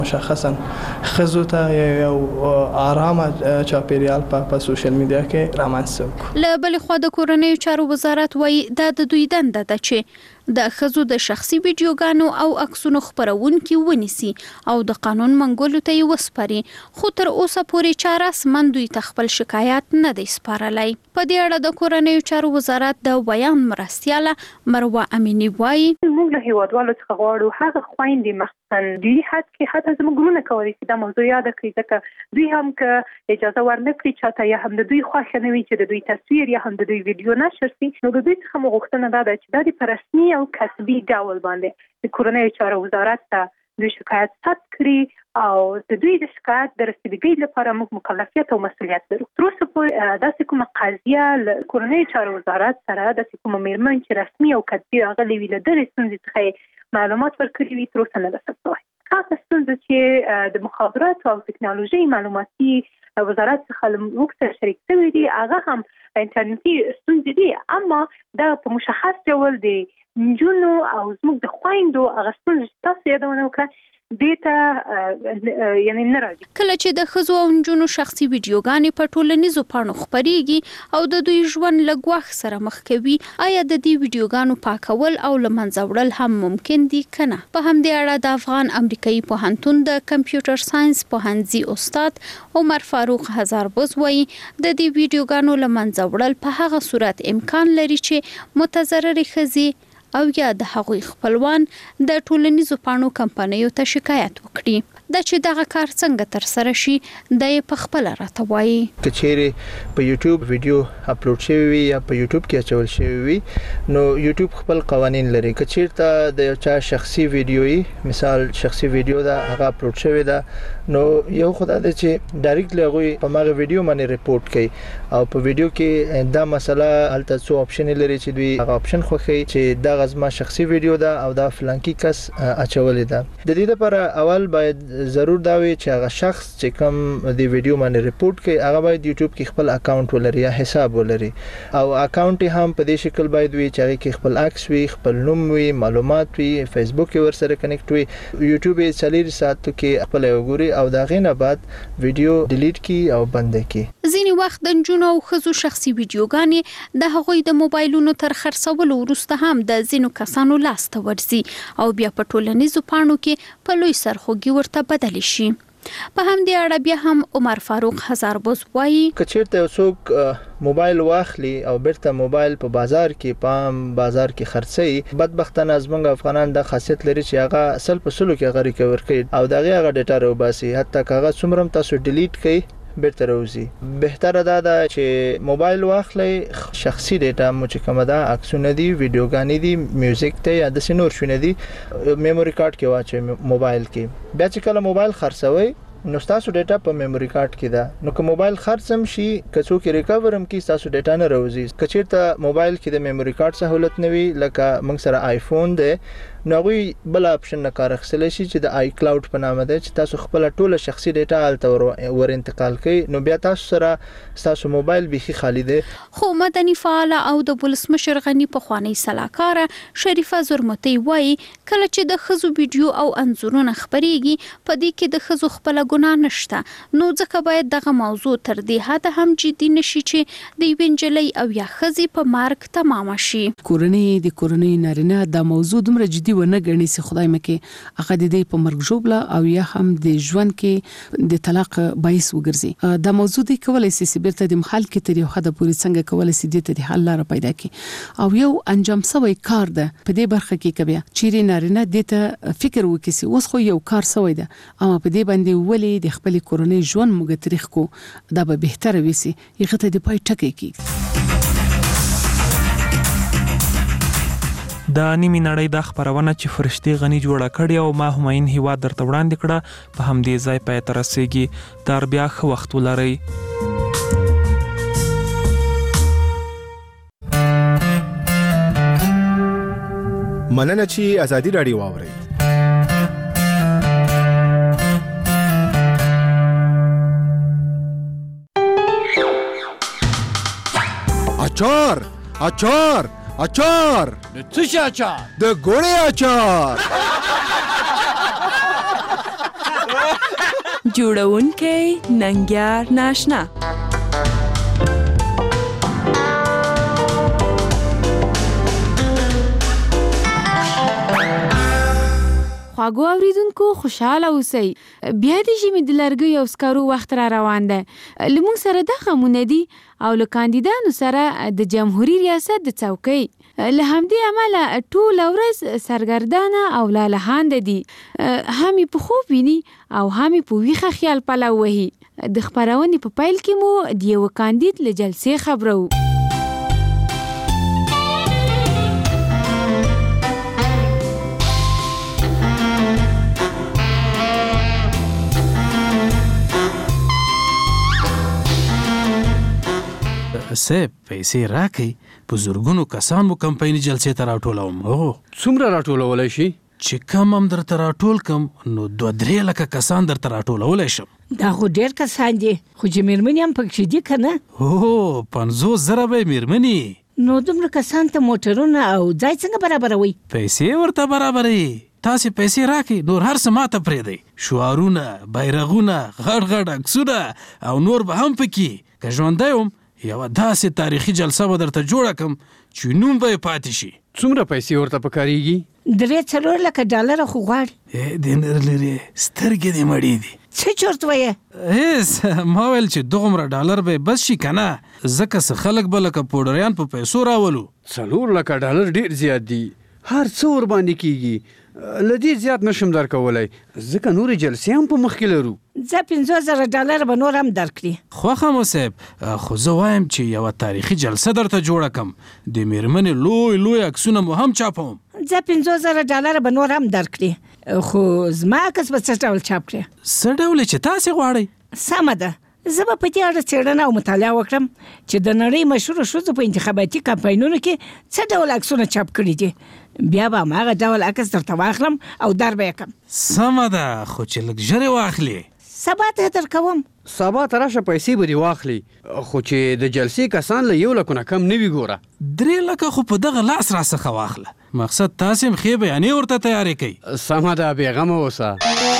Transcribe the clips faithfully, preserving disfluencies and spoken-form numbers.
مشخصا خزو ته یو آرامه چاپیریال په سوشل میډیا کې رامنځته کړو. له بلې خوا د کورنیو چارو وزارت وایي دا د دوی دنده ده چې د خزو د شخصي ویډیوګانو او عکسونو خپرونکي ونیسي او د قانون منګولو ته یې وسپاري، خو تر اوسه پورې چا رسماً دوی ته خپل شکایت نه دی سپارلی. په دې اړه د کورنیو چارو وزارت د بیان مرستیاله مروه امینی وایي موږ له هیوادوالو څخه غواړو هغه خویندې مخکې دي حد کې حتی زموږ ګروونه کوي چې دا موضوع یاد کړي، ځکه دوی هم که اجازه ورنکړي چاته یا هم د دوی خوښه نه وي چې د دوی تصویر یا هم د دوی ویډیو نشر شي، نو د دوی څخه مو غوښتنه دا ده چې دا د په رسمي او کسبي ډول باندې د کورنیو چارو وزارت ته دوی شکایت ثبت کړي او د دوی د شکایت د رسیدګۍ لپاره موږ مکلفیت او مسؤلیت لرو. تر اوسه پورې داسې کومه قضیه له کورنیو چارو وزارت سره داسې کومه میرمن چې رسمي او کسبي راغلې وي له دغې ستونزې څخه معلومات ورکړي وي تر اوسه نه ده ثبت شوی. هغه ستونزه چې د مخابراتو او تکنالوژي معلوماتي وزارت څخه موږ سره شریک شوي دي هغه هم انټرنیټي ستونزې دي، اما دا په مشخص ډول د نجونو او زموږ د خویندو هغه ستونزې چې تاسو یادونه وکړه دیتا یعنی نه راځي. کله چې د ښځو او نجونو شخصي ویډیوګانې په ټولنیزو پاڼو خپریږي او د دوی ژوند له ګواښ سره مخ کوي، آیا د دې ویډیوګانو پاکول او له منځه وړل هم ممکن دي که نه؟ په همدې اړه د افغان امریکایي پوهنتون د کمپیوټر ساينس پوهنځي استاد عمر فاروق هزاربوز وایي د دې ویډیوګانو له منځه وړل په هغه صورت امکان لري چې متضررې ښځې او یا د هغوی خپلوان د ټولنیزو پاڼو کمپنیو ته شکایت وکړي. دا چې دغه کار څنګه تر سره شي د یې په خپل راته وایي. که چیرې په یوټیوب ویډیو اپلوډ شوی وي یا په یوټیوب کې اچول شوی وي نو یوټیوب خپل قوانین لري. که چیرته د یو چا شخصي ویډیوي مثال شخصي ویډیو دا هغه اپلوډ شوی دا نو یو خدای د چې ډایرکټلی هغه په ماغه ویډیو باندې ریپورت کوي او په ویډیو کې دا مسله الته څو اپشن لري چې دوی هغه اپشن خوښي چې دا غزما شخصي ویډیو دا او دا فلانکی کس اچولې ده. د دې لپاره اول باید ضرور دا وي چې هغه شخص چې کوم د ویډیو باندې ریپورت کوي هغه باید یوټیوب کې خپل اکاونټ ولري یا حساب ولري او اکاونټ هم په دې شکل باید وي چې هغه کې خپل عکس وي، خپل نوم وي، معلومات وي، فیسبوک ور سره کنیکټ وي، یوټیوب یې چلیر ساتو کې خپل وګوري او دا غینه بعد ویډیو ډیلیټ کی او بند کی. ځینې وخت د نجونو او ښځو شخصي ویډیوګانې د هغوی د موبایلونو تر خرڅولو وروسته هم د ځینو کسانو لاس ته ورځي او بیا په ټولنیزو پاڼو کې په لوی سرخوږي ورته بدل شي. په همدې اړه بیا هم عمر فاروق هزاربوز وایي که چیرته څوک موبایل واخلي او بیرته موبایل په بازار کې پام بازار کې خرڅي، بدبختانه زمونږ افغانان د خاصیت لري چې هغه اصل په سلو کې غری کوي کوي او دغه هغه ډیټا روباسي حتی کاغذ څومره تاسو ډیلیټ کړئ بیرته راوځي. بهتره دا ده چې موبایل واخلئ شخصي ډیټا مو چې کومه ده عکسونه دي، ویډیوګانې دي، میوزیک ته یا د سينور شونه دي میموري کارت کې واچوي موبایل کې. بیا چې کله موبایل خرڅوي نو تاسو ډیټا په میموري کارت کې ده نو که موبایل خرڅم شي که څوک ریکاور هم کی تاسو ډیټا نه راوځي. که چیرته موبایل کې د میموري کارت سہولت نه وي لکه موږ سره آیفون ده نو غوي بل اپشن نه کار اخیستل شي چې د آی کلاود په نامه ده چې تاسو خپل ټوله شخصي ډیټا الته ور انتقال کړئ نو بیا تاسو سره تاسو موبایل بيخي خالی ده. خو مدني فعال او د ولسمشر غنی په خوانی سلاکار شریفه زرمتی وایي کله چې د خزو ویډیو او انځورونه خبريږي په دې کې د خزو خپل ګناه نشته نو ځکه باید دغه موضوع تر دې حد هم جدي نشي چې د وینجلۍ او یا خزي په مارک تمام شي. کورنۍ د کورنۍ نارینه د موضوع دومره جدي ونه ګڼي چې خدای مکه هغه د دې په مرګ جوړه او یا هم د ژوند کې د طلاق باعث وګرځي. دا موضوع دی کولای شي چې بیرته د محل کې تر یو حد پورې څنګه کولای شي د ته حل لاره پیدا کړي او یو انجام سوی کار ده په دې برخه کې کبي چیرې نارینه د ته فکر وکړي اوس خو یو کار سوی ده اما په دې باندې ولې د خپل کورنۍ ژوند موږ تاریخ کو دا به بهتره وي یغه ته د پای ټکی کی. د نیمه نړۍ د خبرونه چې فرشتي غنی جوړه کړي او ما هماین هوا درته وړاندې کړه په همدې ځای پای تر رسیدي تر بیا خو وخت ولري. مننه چې ازادي رادیو واوري. اچار اچار اچار د څه اچار؟ د ګوړې اچار. جوړونکی ننګیار ناشنا. خواږو اوریدونکو خوشاله اوسئ. بیا د ژمي د لرګیو او سکرو وخت را روان ده. له موږ سره دا غمونه دي او له کاندیدانو سره د جمهوریت ریاست د څوکۍ. له همدې امله ټوله ورځ سرګردانه او لالهانده دي. هم یې په خوب ویني او هم یې په ویښه خیال پلو وهي. د خپرونې په پیل کې مو د یوه کاندید له جلسې خبرو. صاحب پیسې راکې په زرګونو کسان مو کمپایني جلسې ته راټولوم. هو څومره راټولولی شي؟ چې کم هم درته راټول کم نو دوه درې لکه کسان درته راټولولی شم. دا خو ډېر کسان دي خو چې مېرمنې هم پکې دي که نه؟ هو پنځوس زره به یې مېرمنې. نو دومره کسان ته موټرونه او ځای څنګه برابروئ؟ پیسې ورته برابروي. تاسې پیسې راکې نور هر څه ماته پرېږدئ. شعارونه، بیرغونه، غټ غټ عکسونه او نور به هم پکې. که ژوندی وم یوه داسې تاریخي جلسه به درته جوړه کړم چې نوم به یې پاتې شي. څومره پیسې ورته پکارېږي؟ درې څلور لکه ډالره خو غواړي. دې نر لرې سترګې دې مړې دي. څه چورت وایې؟ هېڅ ما ویل چې دومره ډالر به بس شي که نه، ځکه څه خلک به لکه پوډریان په پیسو راولو. څلور لکه ډالر ډېر زیات دي. هر څه ورباندې کېږي. له دې زیات نشم درکولی ځکه نورې جلسې هم په مخ کې لرو. زه پنځوس زره ډالر به نور هم درکړي. خوښه مو صاحب، خو زه وایم چې یوه تاریخي جلسه درته جوړه کړم. د مېرمنې لوی لوی عکسونه مو هم چاپوم. زه پنځوس زره ډالر به نور هم درکړي خو زما عکس به څه ډول چاپ کړي؟ څه ډول چې تاسې غواړئ. سمه ده. زه به په دې اړه څېړنه او مطالعه وکړم چې د نړۍ مشهورو ښځو په انتخاباتي کمپاینونو کې څه ډول عکسونه چاپ کړي دي. بیا به هماغه ډول عکس درته واخلم او در به یې کړم. سمه ده خو چې لږ ژرې واخلې. سبا ته یې درکوم. سبا ته راشه پیسې به دې واخلي خو چې د جلسې کسان له یو لکو نه کم نه وي. ګوره درې لکه خو په دغه لاس راڅخه واخله. مقصد تاسې هم ښې بیانې ورته تیارې کوئ. سمه ده بېغمه اوسه.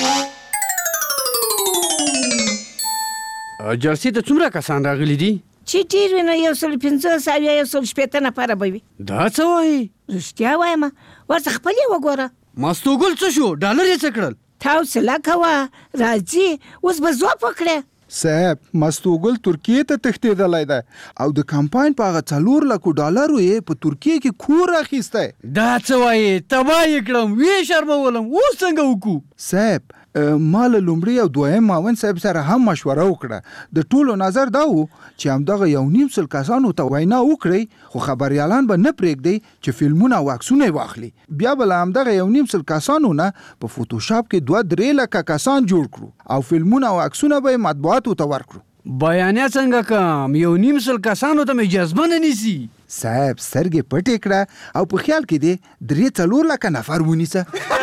جلسې ته څومره کسان راغلي دي؟ چې ډېر وي نو یو سل پنځوس او یا یو سل شپېته نفره به وي. دا څه وایي؟ رښتیا وایم. ورته خپل یې وګوره. مستوګل څه شو؟ ډالر یې څه کړل؟ حوصله کوه راځي اوس به ځواب وکړې. صاحب مستوګل ترکیې ته تښتېدلی دی او د کمپاین په هغه څلور لکو ډالرو یې په ترکیې کې کور اخیستی. دا څه وایې؟ تباه یې کړم، ویې شرمولم. اوس څنګه وکړو؟ صاحب ما له لومړي او دویم معاون صاحب سره هم مشوره وکړه. د ټولو نظر دا و چې همدغه یو نیم سل کسانو ته وینا وکړئ خو خبریالان به نه پرېږدئ چې فلمونه او عکسونه یې واخلي. بیا به له همدغه یو نیم سل کسانو نه په فوټوشاپ کې دوه درې لکه کسان جوړ کړو او فلمونه او عکسونه به یې مطبوعاتو ته ورکړو. بیانیه څنګه کم؟ یو نیم سل کسانو ته مې جذبه نه نیسي. صاحب سترګې پټې کړه او په خیال کې دې درې څلور لکه نفر ونیسه.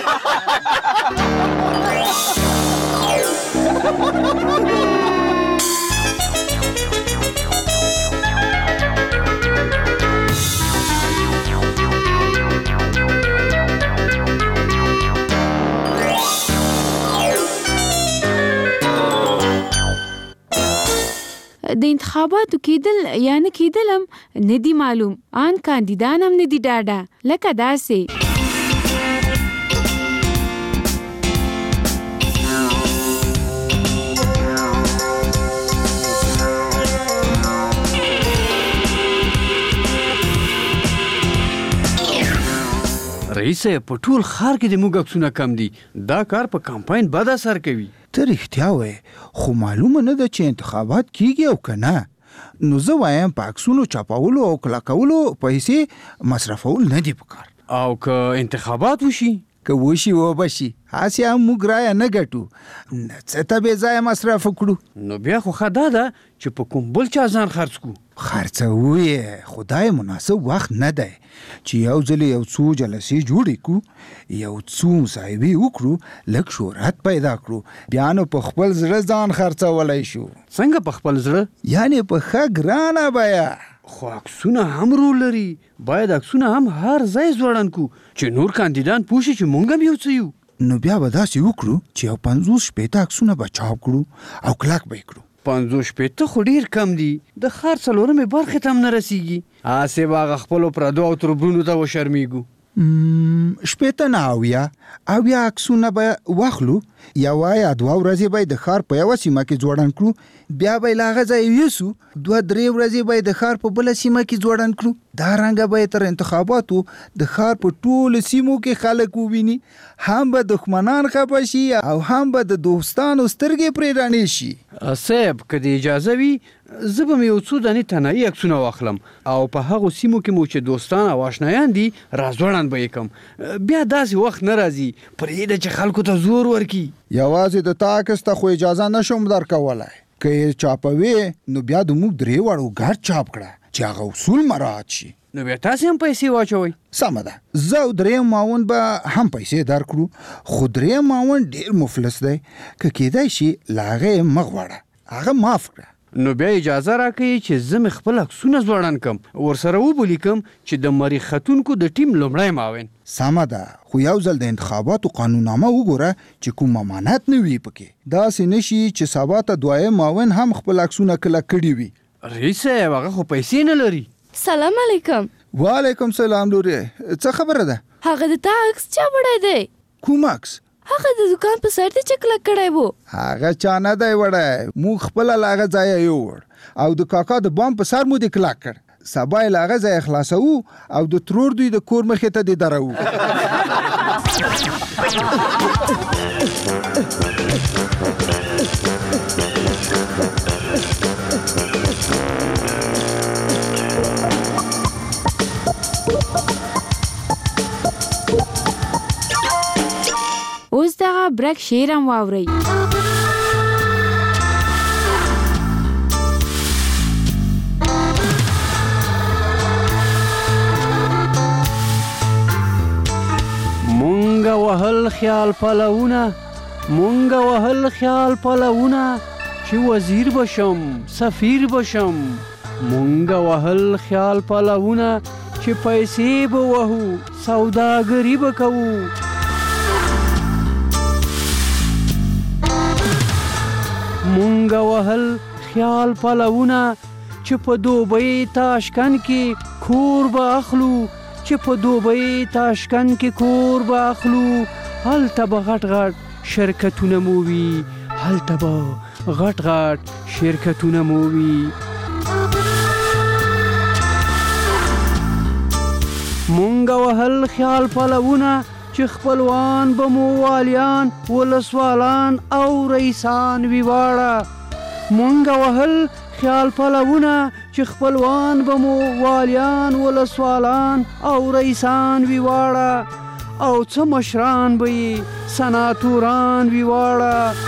د انتخاباتو کېدل یا نه کېدل هم نه دي معلوم. آن کاندیدان هم نه دي ډاډه لکه داسې. رئیس په ټول ښار کې د موږ عکسونه کم دي. دا کار په کمپاین بد اثر کوي. ته رښتیا وایې خو معلومه نه ده چې انتخابات کیږي او که نه. نو زه وایم په عکسونو چاپولو او کلکولو پیسې مصرفول نه دي پکار. او که انتخابات وشي؟ که وشي وبشي هسې هم موږ رایه نه ګټو نه څه ته بې ځایه مصرف وکړو. نو بیا خو ښه دا ده چې په کوم بل چا ځان خرڅ کړو. خرڅوو یې خو دا مناسب وخت نه دی چې یو ځل یو څو جلسې جوړې کړو یو څو مصاحبې وکړو لږ شهرت پیدا کړو بیا نو په خپل زړه ځان خرڅولی شو. څنګه په خپل زړه؟ یعنې په ښه ګرانه بیه. خو عکسونه هم رول لري. باید عکسونه هم هر ځای ځوړند کړو چې نور کاندیدان پوه شي چې موږ هم یو څه یو. نو بیا به داسې وکړو چې یو پنځوس شپېته عکسونه به چاپ کړو او کلک به یې کړو. پنځوس شپېته خو ډېر کم دي، د ښار څلورمې برخې ته هم نه رسېږي. هسې به هغه خپلو پردو او تربرونو ته وشرمېږو. شپېته نه اویا اویا عکسونه به واخلو، یوه یا دوه ورځې به یې د ښار په یوه سیمه کې ځوړند کړو، بیا به یې له هغه ځایه یوسو، دوه درې ورځې به یې د ښار په بله سیمه کې ځوړند کړو. دا رنګه به یې تر انتخاباتو د ښار په ټولو سیمو کې خلک وویني، هم به دښمنان خفه شي او هم به د دوستانو سترګې پرې رڼې شي. صاحب که د اجازه وي زه به مې یو څو دانې تنهایي عکسونه واخلم او په هغو سیمو کې مو چې دوستان او آشنایان دي راځوړند به یې کړم. بیا داسې وخت نه راځي پرېږده چې خلکو ته زور ورکړي. یوازې د تا عکس ته خو اجازه نشم درکولی، که یې چاپوې نو بیا د موږ درې واړو ګډ چاپ کړه چې هغه اصول مراعات شي. نو بیا تاسې هم پیسې واچوئ. سمه ده، زه او دریم معاون به هم پیسې درکړو، خو دریم معاون ډېر مفلس دی، که کیدای شي له هغه یې مه غواړه، هغه معاف کړه. نو بیا اجازه راکوي چې زه مې خپل عکسونه ځوړند کړم، ورسره وبلیکم چې د مریخ ختونکو د ټیم لومړی معاون. سمه ده، خو یو ځل د انتخاباتو قانوننامه وګوره چې کوم امانت نه وي پکې، داسې نشي چې سبا ته دویم معاون هم خپل عکسونه کلک کړي وي. رئیس صاحب هغه خو پیسې نه لري. سلام علیکم. وعلیکم سلام لورې، څه خبره ده؟ هغه د تا عکس چا وړی دی؟ کوم عکس؟ هغه د دکان په سر دی چې کلک کړی وو. هغه چا نه دی وړی، موږ خپله له هغه ځایه یووړ او د کاکا د بام په سر مو دې کلک کړ. سبا یې له هغه ځایه خلاصوو او د ترور دوی د کور مخې ته دې دروو. اوس دغه برک شعر هم واورئ. مونږه وهل خیال پلونه، مونږه وهل خیال پلونه چې وزیر بشم سفیر بشم، مونږه وهل خیال پلونه چې پیسې به وهو سوداګري به کوو. مونږه وهل خیال پلونه چې په دوبۍ تاشکن کې کور به اخلو، چې په دوبۍ تاشکن کې کور به اخلو، هلته به غټ غټ شرکتونه مو وي، هلته به غټ غټ شرکتونه مو وي. مونږه وهل خیال پلونه چې خپلوان به مو والیان ولسوالان او رئیسان وي واړه. مونږه وهل خیال پلونه چې خپلوان به مو والیان ولسوالان او رئیسان وي واړه، او څه مشران به یې سناتوران وي واړه،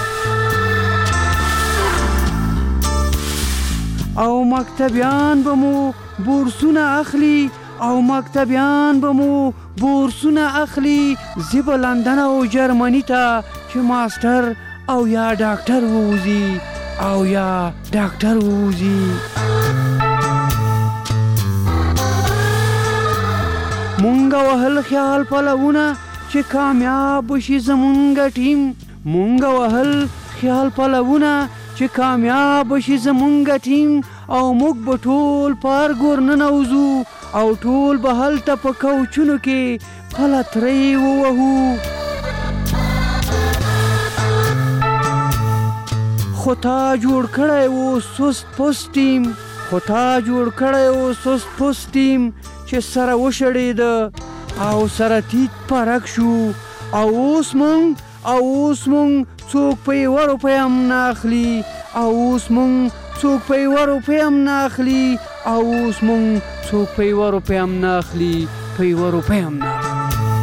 او مکتبیان به مو بورسونه اخلي، او مکتبیان به مو بورسونه اخلي. زی به لندن او جرمني ته چې ماستر او یا ډاکټر ووزي او یا ډاکټر ووزي. مونږه وهل خیال پلونه چې کامیاب شي زمونږ ټیم، مونږه وهل خیال پلونه چې کامیاب شي زمونږ ټیم، او موږ به ټول پار ګور ننوځو او ټول به هلته په کوچونو کې پلترۍ ووهو. خو تا جوړ کړی و سست پست ټیم، خو تا جوړ کړی و سست پست ټیم چې سره وشړېده او سره تیت پرک شو، او اوس مونږ او اوس مونږ څوک په یوه روپۍ هم نه اخلي، او اوس مونږ څوک په یوه روپۍ هم نه اخلي، او اوس مونږ څوک په یوه روپۍ هم نه اخلي، په یوه روپۍ هم نه اخلي.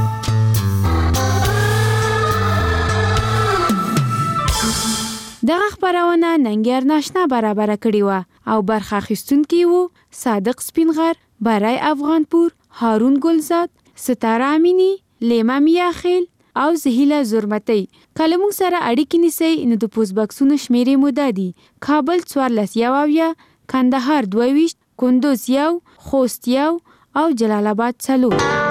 دغه خپرونه ننګیار ناشنا برابره کړې وه او برخه اخیستونکي وو صادق سپینغر، برای افغانپور، هارون ګلزاد، ستاره امینی، لیما میاخیل او زهیله زرمتی. کله موږ سره اړیکې نیسئ نو د پوسټ باکسونو شمیرې مو دا دي: کابل څوارلس یو اویا، کندهار دوه ویشت، کندوز یو، خوست یو او جلال آباد څلور.